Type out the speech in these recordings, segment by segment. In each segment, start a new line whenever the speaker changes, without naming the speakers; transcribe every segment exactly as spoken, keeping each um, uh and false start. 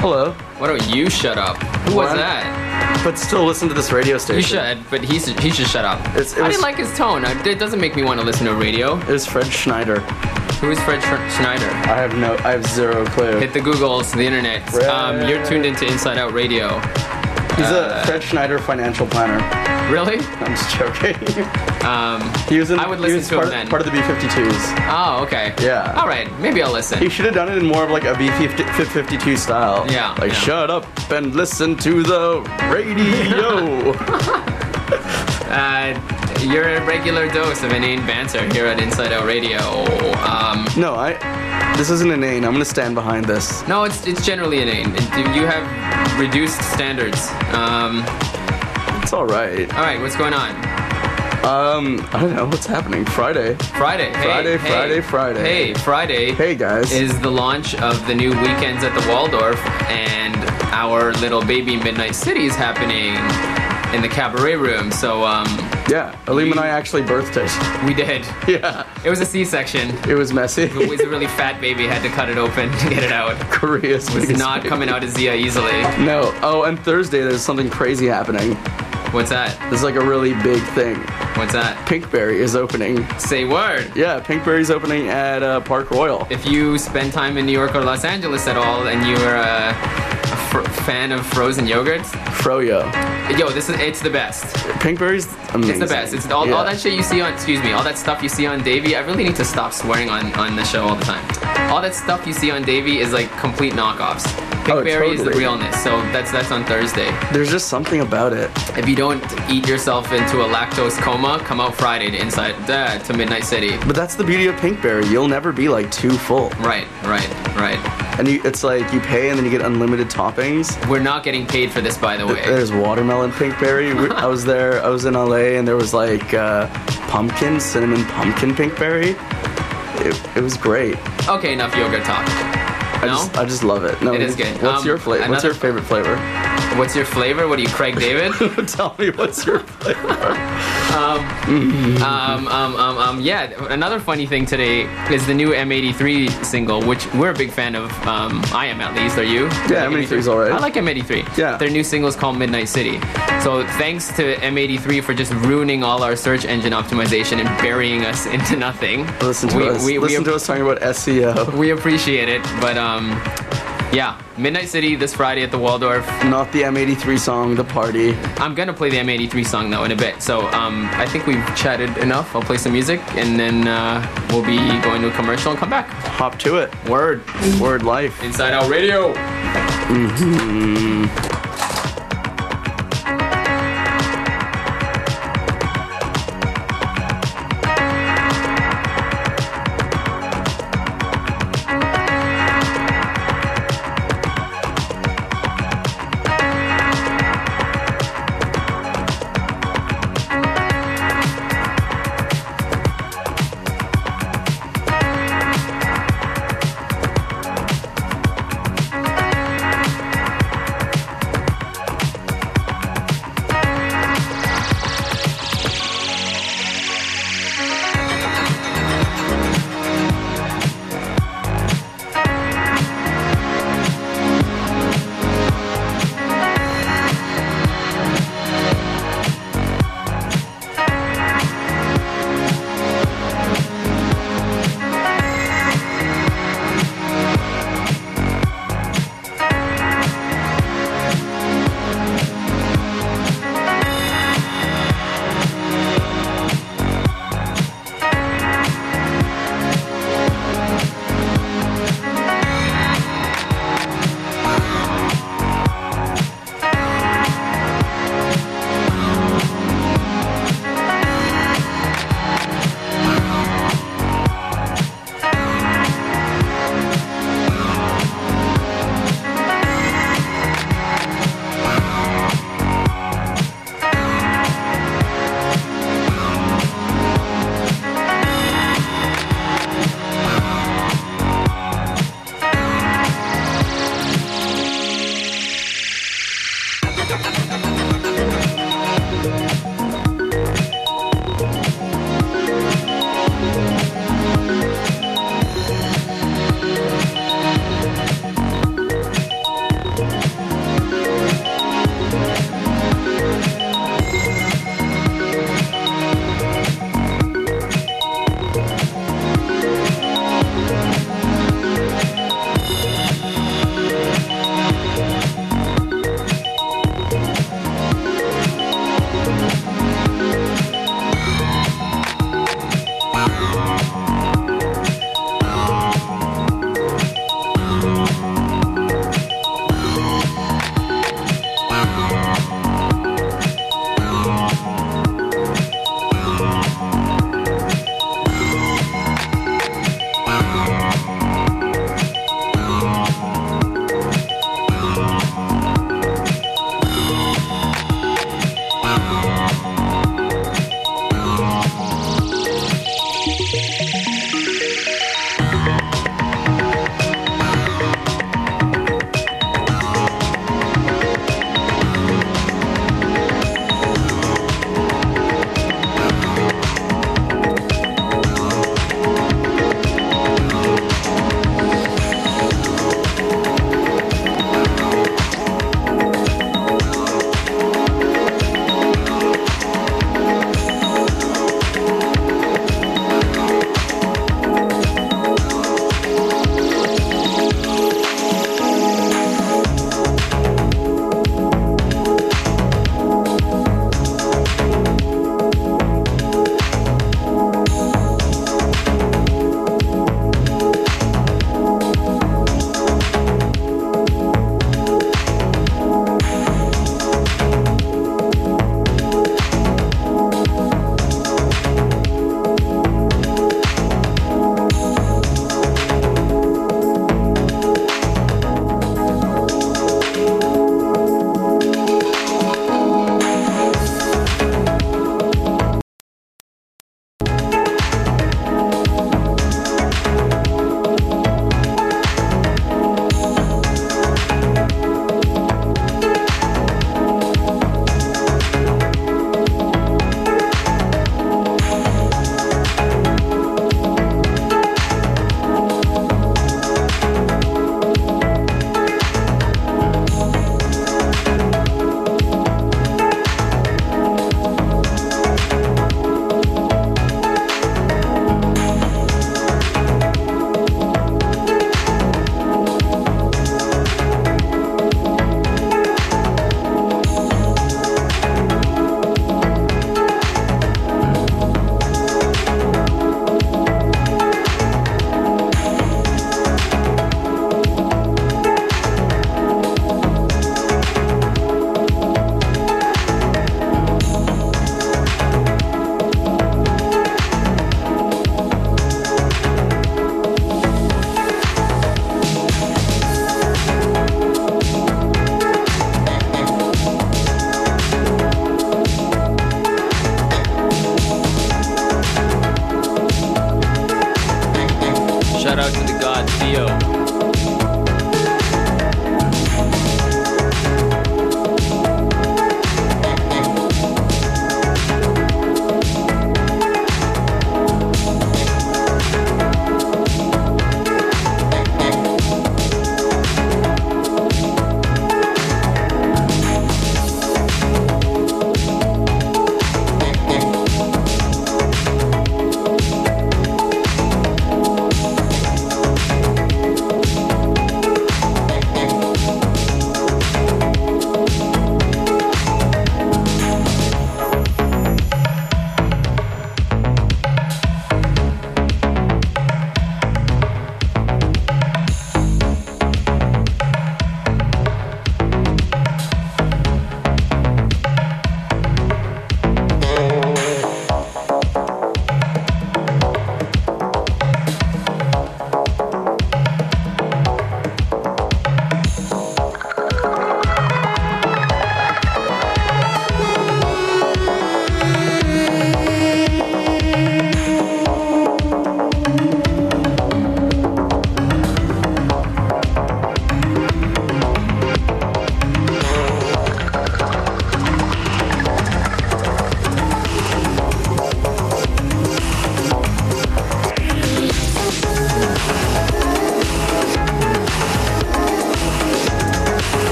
Hello.
Why don't you shut up? Who was
What?
that?
But still listen to this radio station.
You should, but he should, he should shut up.
It's- it
I
was-
didn't like his tone. I- It doesn't make me want to listen to radio.
It was Fred Schneider.
Who is Fred Sch- Schneider?
I have no, I have zero clue.
Hit the Googles, the internet.
Fred.
Um, you're tuned into Inside Out Radio.
He's
uh,
a Fred Schneider financial planner.
Really?
I'm just joking.
Um,
he was in.
I would
he
listen
was
to
part
him
of,
then.
part of the B fifty-twos.
Oh, okay.
Yeah.
All right, maybe I'll listen.
He should have done it in more of like a B fifty-two style.
Yeah,
Like
yeah.
shut up and listen to the radio.
Uh, you're a regular dose of inane banter here at Inside Out Radio. Um,
No, I. This isn't inane. I'm gonna stand behind this.
no, it's it's generally inane. It- You have reduced standards. Um,
It's all right.
all right, what's going on?
Um, I don't know what's happening. Friday.
Friday. Hey,
Friday,
hey,
Friday, Friday.
Hey, Friday.
Hey guys.
Is the launch of the new Weekends at the Waldorf, and our little baby Midnight City is happening in the cabaret room. So um,
yeah, Aleem and I actually birthed it.
we did.
Yeah,
It was a C-section.
it was messy.
It was a really fat baby. Had to cut it open to get it out.
Korea's
It was
biggest
not
baby.
coming out of Zia easily.
No. Oh, and Thursday there's something crazy happening.
What's that?
There's like a really big thing.
What's that?
Pinkberry is opening.
Say word.
Yeah, Pinkberry's opening at uh, Park Royal.
If you spend time in New York or Los Angeles at all, and you're a, a fr- fan of frozen yogurt,
Froyo.
yo, this is it's the best.
Pinkberry's amazing.
It's the best. It's all,
Yeah.
all that shit you see on, excuse me, all that stuff you see on Davey. I really need to stop swearing on, on the show all the time. All that stuff you see on Davey is like complete knockoffs. Pinkberry
Oh,
is the
totally.
realness. So that's that's on Thursday.
There's just something about it.
If you don't eat yourself into a lactose coma, come out Friday to Inside uh, to Midnight City.
But that's the beauty of Pinkberry. You'll never be like too full.
Right, right, right.
And you, it's like you pay and then you get unlimited toppings.
We're not getting paid for this, by the way.
There's watermelon Pinkberry. We- I was there. I was in L A and there was like uh, pumpkin, cinnamon pumpkin Pinkberry. It, it was great.
Okay, enough yogurt talk.
I
No?
just I just love it. No,
It is good.
What's
Um,
your flavor? What's
another-
your favorite flavor?
What's your flavor? What are you, Craig David?
Tell me what's your flavor.
um, um, um, um, yeah, another funny thing today is the new M eighty-three single, which we're a big fan of. Um, I am, at least. Are you?
Yeah, M eighty-three is alright.
I like M eighty-three.
Yeah.
Their new single is called Midnight City. So thanks to M eighty-three for just ruining all our search engine optimization and burying us into nothing.
Listen to
we,
us.
We,
Listen
we,
to us talking about S E O.
we appreciate it, but um, yeah, Midnight City this Friday at the Waldorf.
Not the M eighty-three song, The Party.
I'm gonna play the M eighty-three song though in a bit. So um, I think we've chatted enough. I'll play some music and then uh, we'll be going to a commercial and come back.
Hop to it.
Word.
Word life.
Inside Out Radio.
Mm-hmm.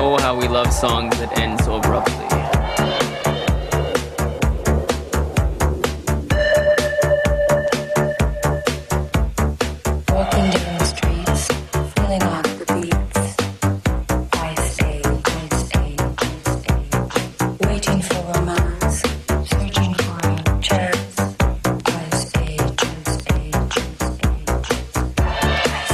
Oh, how we love songs that end so abruptly.
Walking down the streets, feeling off the beats. I stay, I stay, I stay. Waiting for romance, searching for a chance. I stay, I stay, I stay. I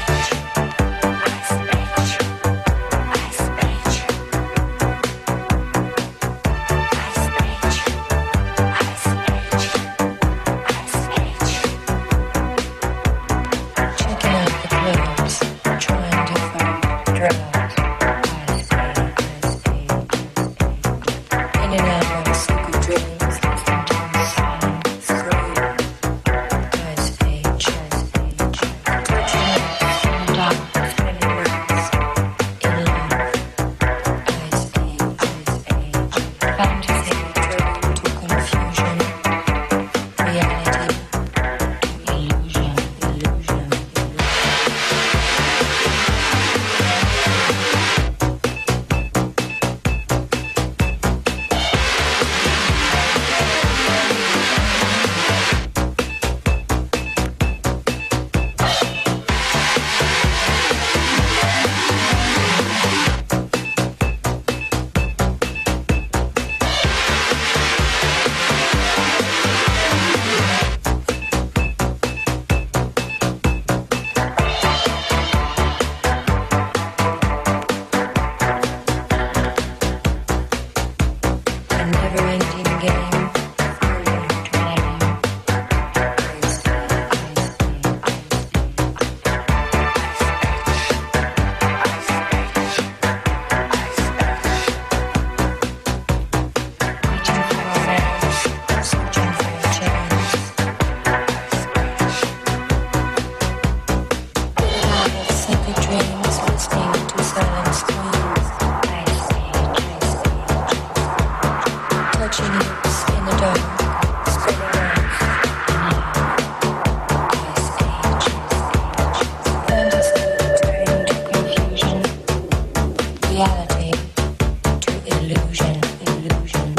Checking out the clubs, trying to find drugs. I stay, I stay, I stay. In and out of secret dreams, listening to the silence scream. I stay, I stay, touching lips in the dark, spinning rounds in love. I stay, I stay. Fantasy driven to confusion, reality, illusion, illusion, illusion. A never-ending game, further dragging. I stay, I stay, Reaching for romance, searching for a chance. In and out of secret dreams, listening to silent screams. I stay, I stay, touching lips in the dark, spreading out in love. I stay, I stay, fantasy turning to confusion, reality to illusion, illusion, illusion.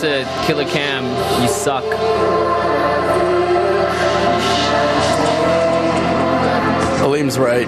to Killer Cam. You suck.
Aleem's right.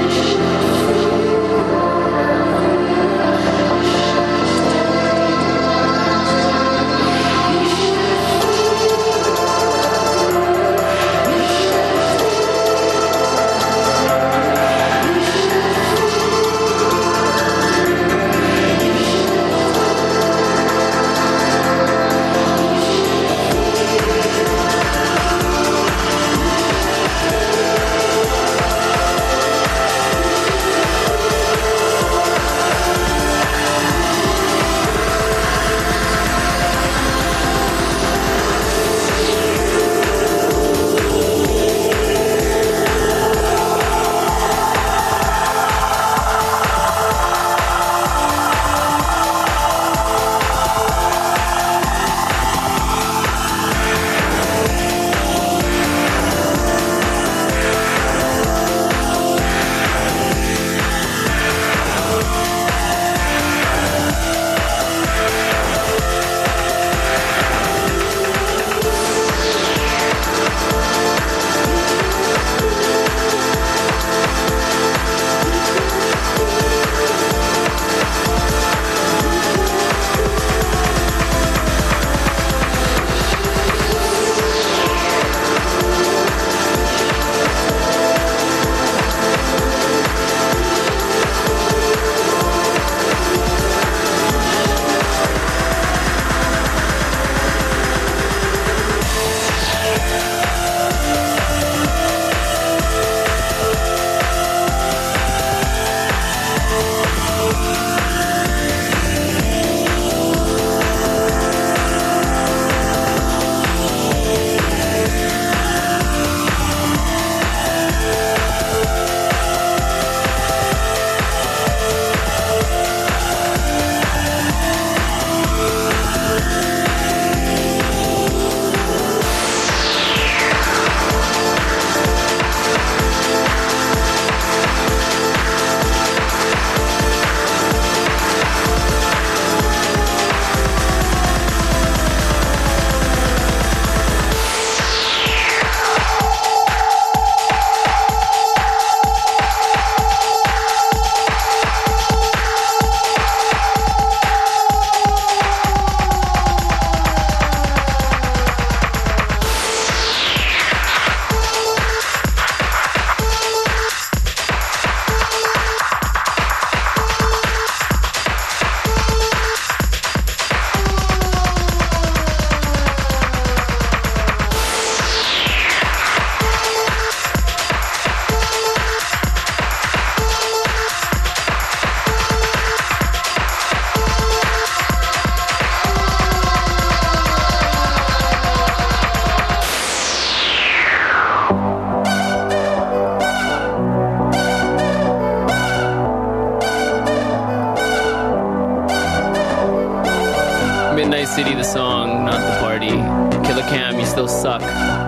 Midnight City, the song, not the party. Killer Cam, you still suck.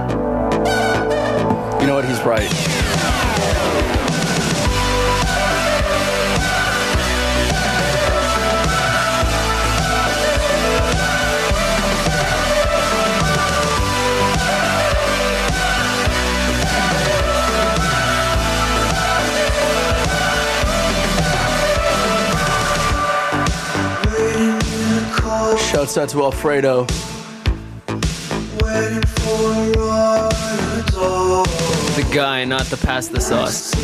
You know what? He's right. Shouts out to Alfredo.
The guy, not the pasta sauce.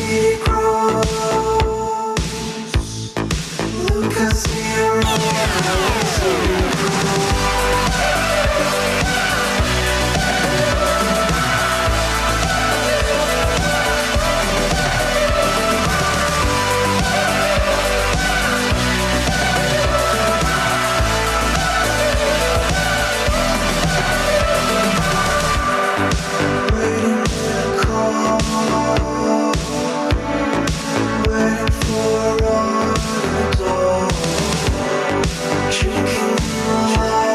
Drinking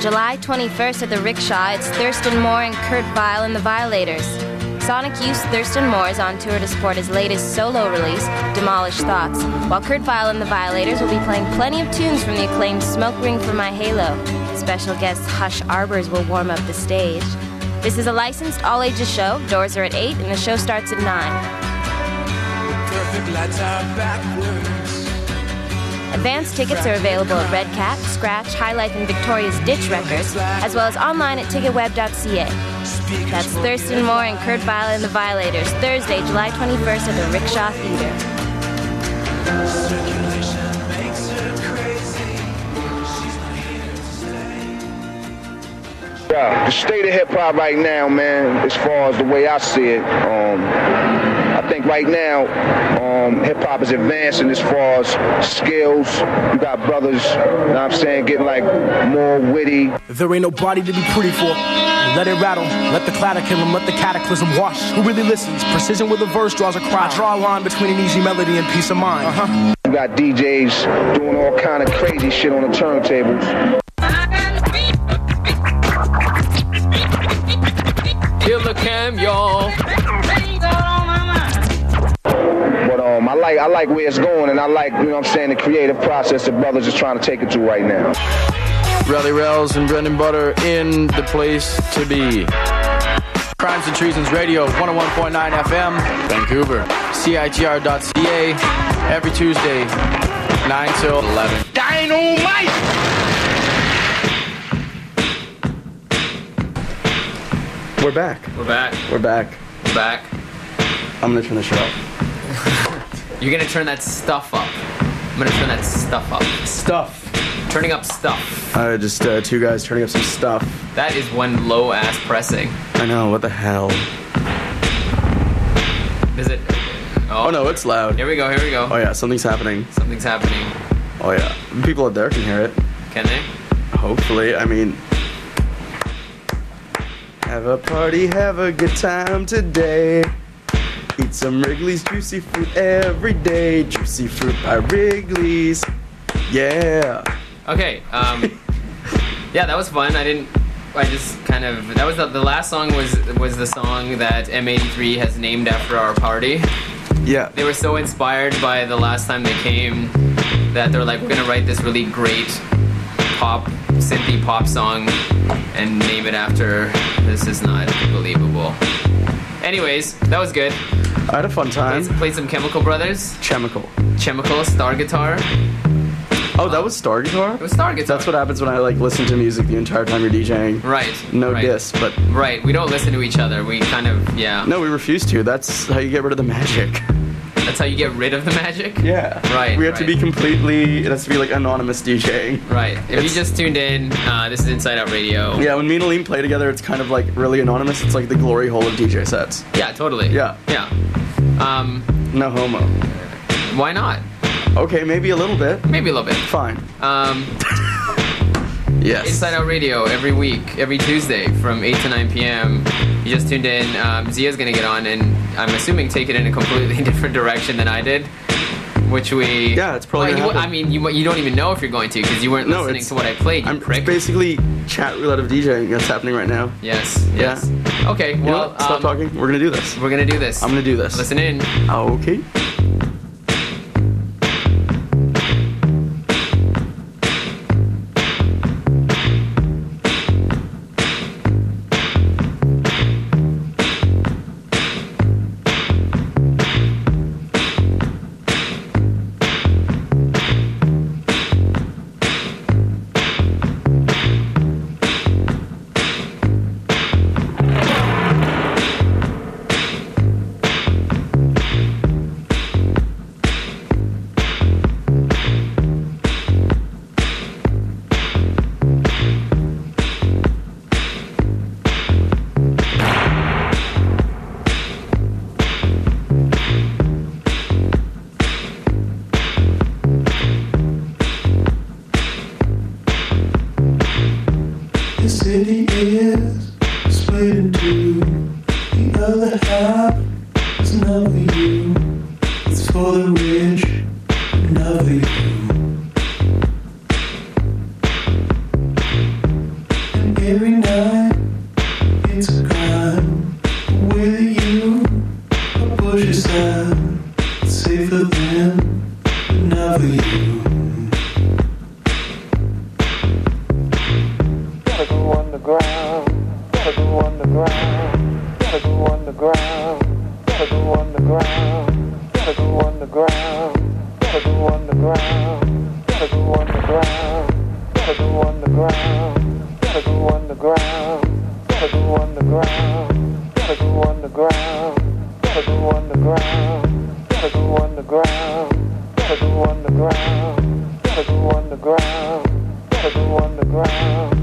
July twenty-first at the Rickshaw, it's Thurston Moore and Kurt Vile and the Violators. Sonic Youth's Thurston Moore is on tour to support his latest solo release, Demolish Thoughts, while Kurt Vile and the Violators will be playing plenty of tunes from the acclaimed Smoke Ring for My Halo. Special guest Hush Arbors will warm up the stage. This is a licensed all-ages show. Doors are at eight and the show starts at nine.
Perfect lights are backwards.
Advance tickets are available at Red Cat, Scratch, High Life, and Victoria's Ditch Records, as well as online at ticketweb dot c a. That's Thurston Moore and Kurt Vile and the Violators, Thursday, July twenty-first at the Rickshaw Theater.
Circulation makes her crazy. She's not here to stay.
Yeah, the state of hip hop right now, man, as far as the way I see it, um, I think right now, um, hip hop is advancing as far as skills. You got brothers, you know what I'm saying, getting like more witty.
There ain't nobody to be pretty for. Let it rattle, let the clatter kill him, let the cataclysm wash. Who really listens? Precision with a verse draws a crowd. I draw a line between an easy melody and peace of mind. Uh-huh.
You got D Js doing all kind of crazy shit on the turntables.
Kill the cam, y'all.
But um, I like I like where it's going, and I like, you know what I'm saying, the creative process that brothers is trying to take it to right now.
Rally Rails and Brendan Butter in the place to be. Crimes and Treasons Radio, one oh one point nine F M, Vancouver. C I T R dot C A, every Tuesday, nine till eleven. Dynamite! We're back.
We're back.
We're back.
We're back.
I'm gonna turn the show up.
You're gonna turn that stuff up. I'm gonna turn that stuff up.
Stuff.
Turning up stuff.
Uh, just uh, two guys turning up some stuff.
That is one low ass pressing.
I know, what the hell?
Is it? Oh,
Oh no, it's loud.
Here we go, here we go.
Oh yeah, something's happening.
Something's happening.
Oh yeah, people out there can hear it.
Can they?
Hopefully, I mean... Have a party, have a good time today. Eat some Wrigley's Juicy Fruit every day. Juicy Fruit by Wrigley's. Yeah.
Okay, um... yeah, that was fun. I didn't... I just kind of... That was the, the last song was was the song that M eighty-three has named after our party.
Yeah.
They were so inspired by the last time they came that they're like, we're gonna write this really great pop, synthy pop song and name it after... This is not believable. Anyways, that was good.
I had a fun time.
Played, played some Chemical Brothers.
Chemical.
Chemical, Star Guitar.
Oh, that was Star Guitar?
It was Star Guitar.
That's what happens when I like listen to music the entire time you're DJing.
Right.
No
right.
diss, but...
Right, we don't listen to each other. We kind of, yeah.
No, we refuse to. That's how you get rid of the magic.
That's how you get rid of the magic?
Yeah.
Right,
We have
right.
to be completely... It has to be like anonymous DJing.
Right. If
It's-
you just tuned in, uh, this is Inside Out Radio.
Yeah, when me and Aline play together, it's kind of like really anonymous. It's like the glory hole of D J sets.
Yeah, totally.
Yeah.
Yeah. Um,
No homo.
why not?
Okay, maybe a little bit.
Maybe a little bit.
Fine.
Um,
Yes.
Inside Out Radio every week, every Tuesday from eight to nine p.m. You just tuned in. Um, Zia's going to get on and I'm assuming take it in a completely different direction than I did. Which we...
Yeah, it's probably
Well,
gonna
you, I
happen.
mean, you, you don't even know if you're going to because you weren't
No,
listening
it's-
to what I played, you
I'm
prick.
it's basically chat roulette of DJing that's happening right now.
Yes, yes. Okay,
You know
well,
what? Stop
um,
talking. We're gonna do this.
we're going to do this.
I'm gonna do this.
Listen in.
Okay.
The city is split into the other half. It's not for you. It's for the rich, but not for you. push aside, safer than, but not for you. Gotta go underground, gotta go underground, gotta go underground, gotta go underground, gotta go underground, gotta go underground, gotta go underground, gotta go underground, gotta go underground, gotta go underground, gotta go underground, gotta go underground, gotta go underground, gotta go underground, gotta go underground, gotta go underground.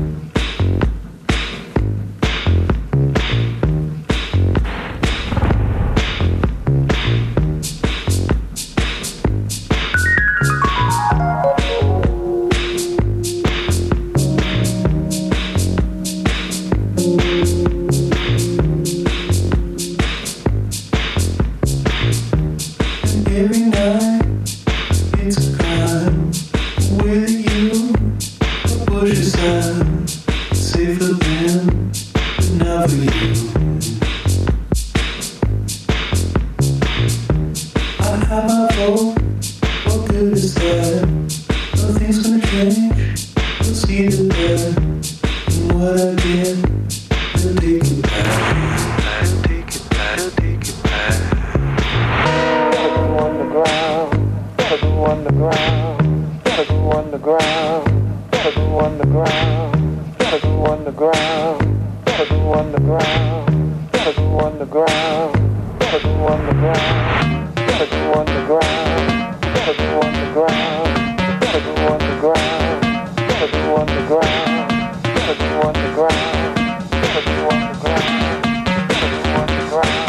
Every night it's a crime with you. I push aside, safer than, but not for you. I have my vote. What good is that? Nothing's gonna change. You'll see the bad. And what I get, I'll take it back. I'll take it back. I'll take it back. Underground, gotta go underground, gotta go underground, gotta go underground, gotta go underground, gotta go underground, gotta go underground, gotta go underground, gotta go underground, gotta go underground, gotta go underground, gotta go underground, gotta go underground, gotta go underground, gotta go underground.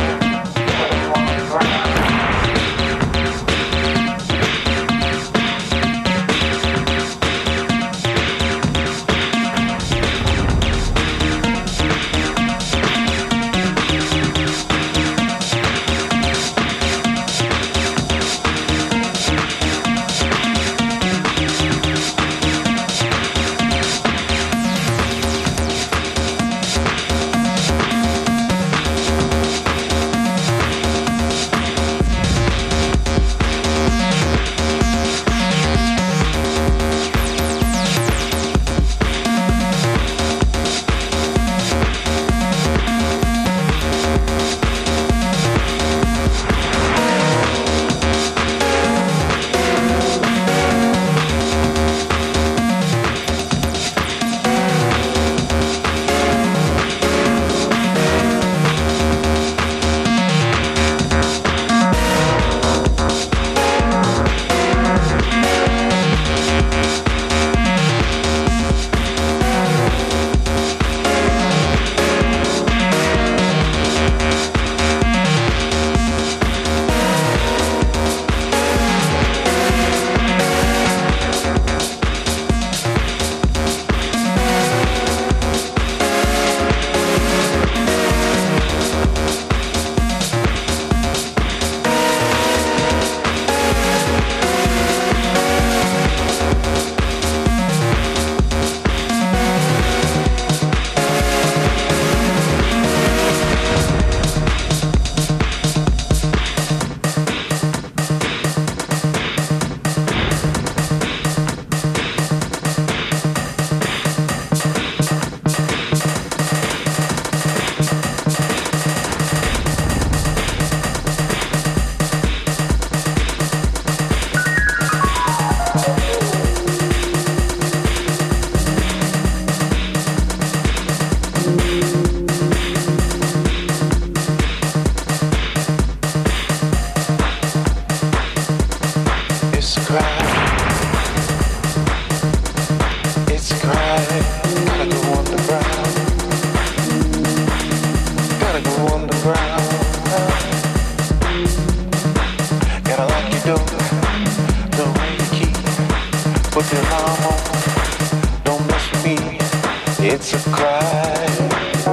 It's a crime.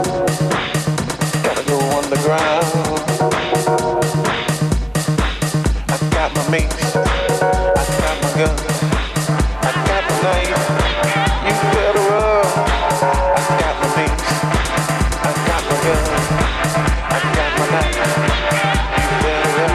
Gotta go underground. I got my mace, I got my gun, I got my knife. You better run. I got my mace, I got my gun, I got my knife. You better run.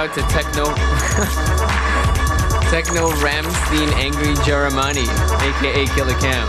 out to Techno Techno Ramstein Angry Jeremani, aka Killer Cam.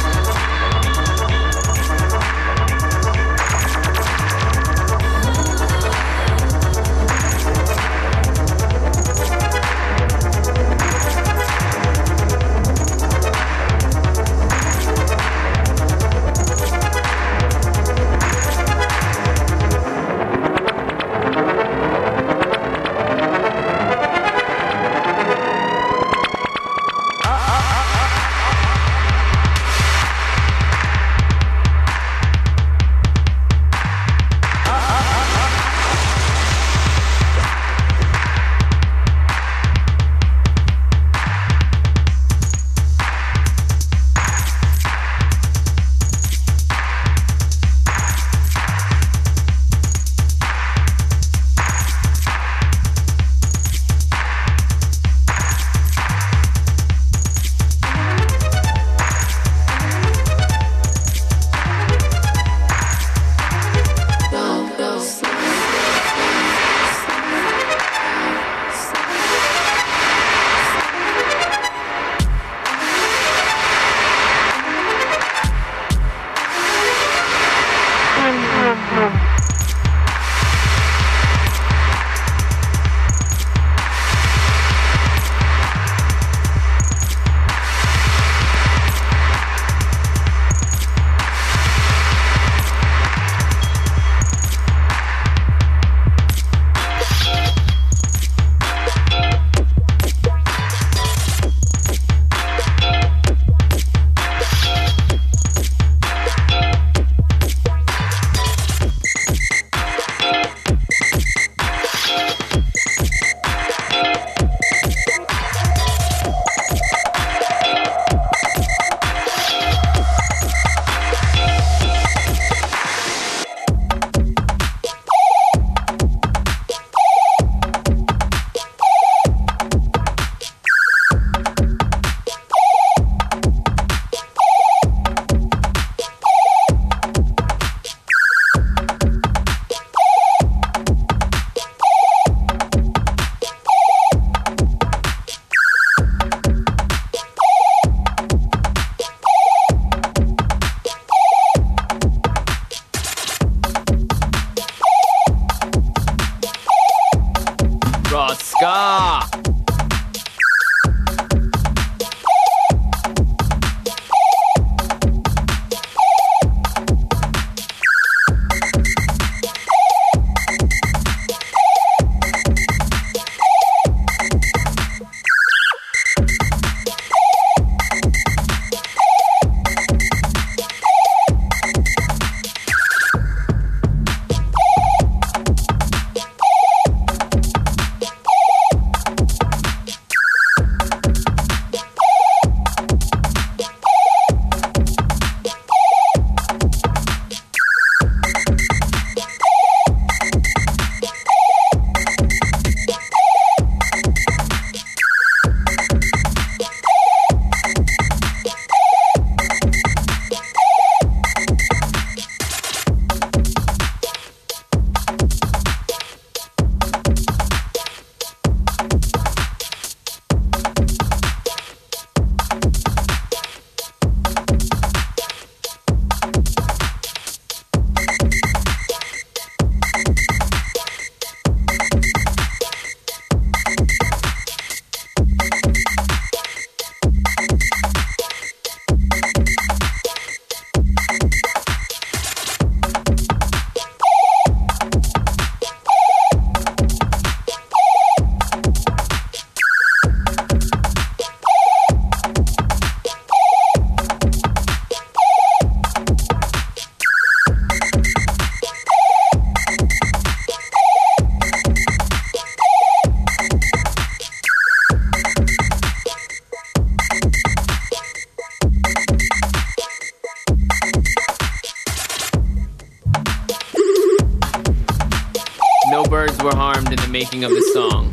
birds were harmed in the making of the song.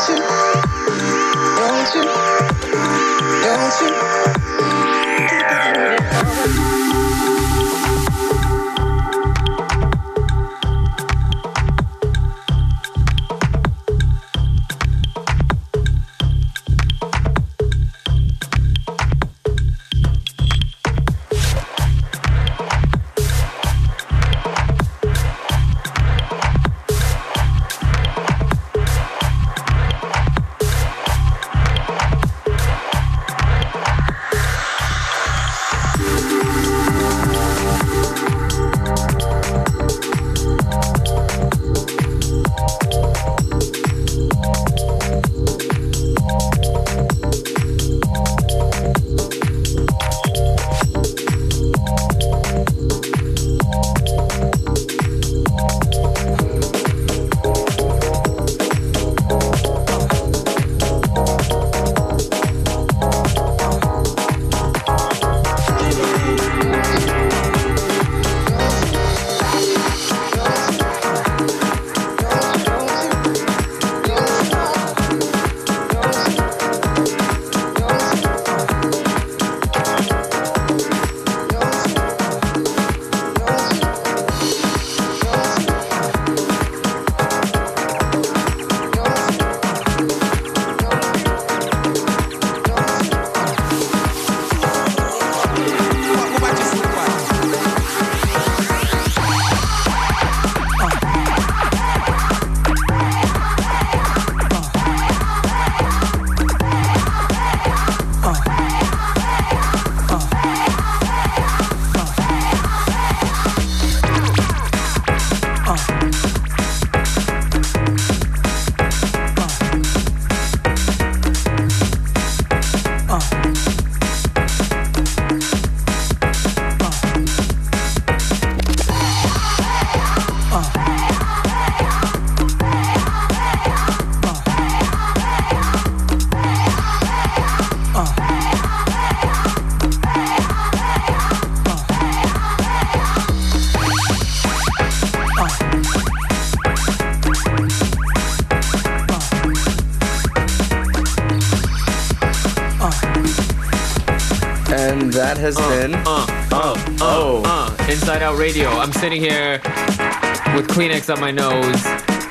And that has
uh,
been
uh, uh,
oh
uh, uh, Inside Out Radio. I'm sitting here with Kleenex up my nose.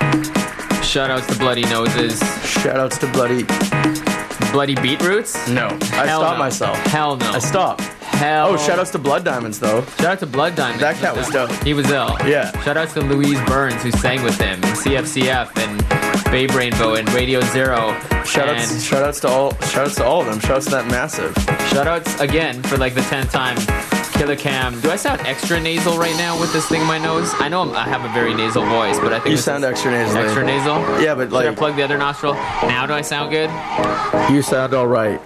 Shout outs to bloody noses.
Shout outs to bloody
bloody beetroots.
No, I
Hell
stopped
no.
myself.
Hell no.
I stopped.
Hell.
Oh, shout outs to Blood Diamonds though.
Shout out to Blood Diamond.
That cat was dope.
He was ill.
Yeah.
Shout outs to Louise Burns who sang with him, and C F C F and Babe Rainbow and Radio Zero.
Shout
and
outs, shout outs to all, shout outs to all of them. Shout outs to that massive.
Shout outs again for like the tenth time. Killer Cam. Do I sound extra nasal right now with this thing in my nose? I know I'm, I have a very nasal voice, but I think
You
this
sound
is
extra nasally.
extra nasal.
Yeah, but
Should I
like
plug the other nostril? Now do I sound good?
you sound all right.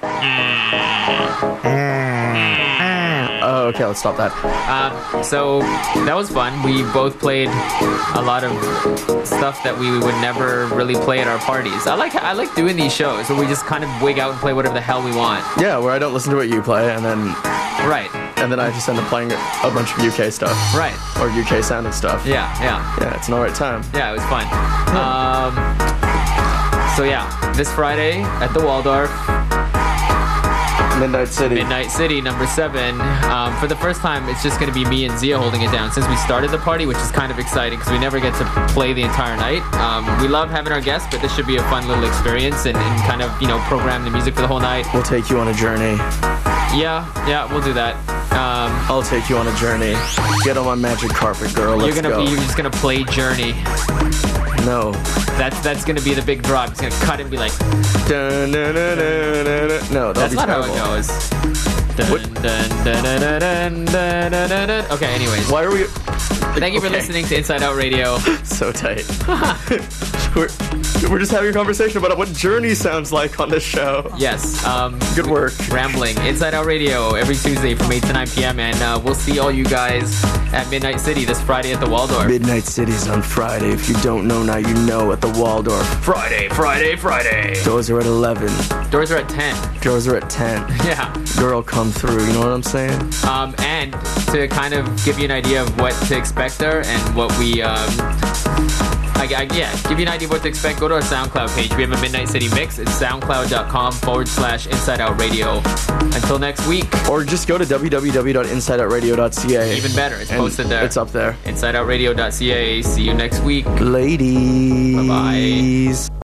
Oh, okay. Let's stop that.
Uh, so that was fun. We both played a lot of stuff that we would never really play at our parties. I like I like doing these shows where we just kind of wig out and play whatever the hell we want.
Yeah, where I don't listen to what you play, and then
Right.
and then I just end up playing a bunch of U K stuff.
Right.
Or U K sounding stuff.
Yeah. Yeah.
Yeah, it's an alright time.
Yeah. It was fun. Um, so yeah, this Friday at the Waldorf.
Midnight City.
Midnight City, number seven. Um, for the first time, it's just going to be me and Zia holding it down since we started the party, which is kind of exciting because we never get to play the entire night. Um, we love having our guests, but this should be a fun little experience and, and kind of, you know, program the music for the whole night.
We'll take you on a journey.
Yeah, yeah, we'll do that. Um,
I'll take you on a journey. Get on my magic carpet, girl. Let's
you're gonna
go.
be, you're just gonna play Journey.
No.
That's that's gonna be the big drop. It's gonna cut and be like.
Dun, dun, dun, dun, dun, dun. No, that'll
That's
be
not
terrible.
how it goes. Dun, dun, dun, dun, dun, dun, dun, dun, dun. Okay, anyways.
Why are we?
Thank you for
Okay.
listening to Inside Out Radio.
So tight. we're, we're just having a conversation about what Journey sounds like on this show.
Yes. Um,
Good work.
Rambling. Inside Out Radio every Tuesday from eight to nine p.m. And uh, we'll see all you guys at Midnight City this Friday at the Waldorf.
Midnight City's on Friday. If you don't know now, you know at the Waldorf.
Friday, Friday, Friday.
Doors are at eleven.
Doors are at ten.
Doors are at ten.
Yeah.
Girl, come through. You know what I'm saying?
Um, and to kind of give you an idea of what to expect expect there and what we, um, I, I, yeah, give you an idea of what to expect. Go to our SoundCloud page. We have a Midnight City Mix. It's soundcloud.com forward slash Inside Out Radio. Until next week.
Or just go to w w w dot inside out radio dot c a.
Even better. It's
and
posted there.
It's up there.
inside out radio dot c a. See you next week.
Ladies.
Bye-bye.